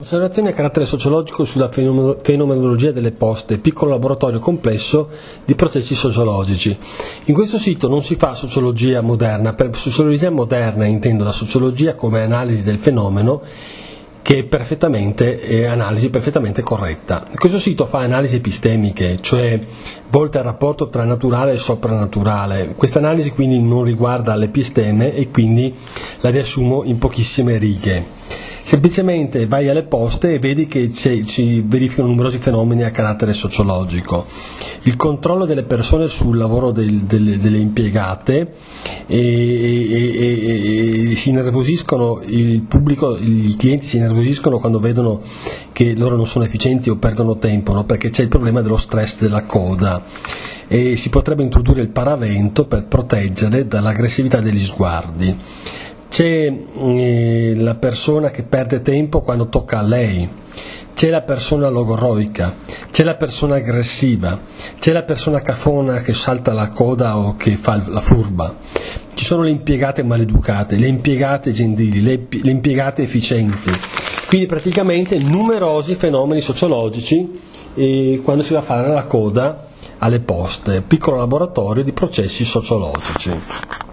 Osservazioni a carattere sociologico sulla fenomenologia delle poste, piccolo laboratorio complesso di processi sociologici. In questo sito non si fa sociologia moderna. Per sociologia moderna intendo la sociologia come analisi del fenomeno, che è analisi perfettamente corretta. Questo sito fa analisi epistemiche, cioè volte al rapporto tra naturale e soprannaturale. Questa analisi quindi non riguarda l'episteme e quindi la riassumo in pochissime righe. Semplicemente vai alle poste e vedi che si verificano numerosi fenomeni a carattere sociologico. Il controllo delle persone sul lavoro delle impiegate, e si innervosiscono, il pubblico, i clienti si innervosiscono quando vedono che loro non sono efficienti o perdono tempo, no? Perché c'è il problema dello stress della coda e si potrebbe introdurre il paravento per proteggere dall'aggressività degli sguardi. C'è la persona che perde tempo quando tocca a lei, c'è la persona logorroica, c'è la persona aggressiva, c'è la persona cafona che salta la coda o che fa la furba, ci sono le impiegate maleducate, le impiegate gentili, le impiegate efficienti, quindi praticamente numerosi fenomeni sociologici quando si va a fare la coda alle poste, piccolo laboratorio di processi sociologici.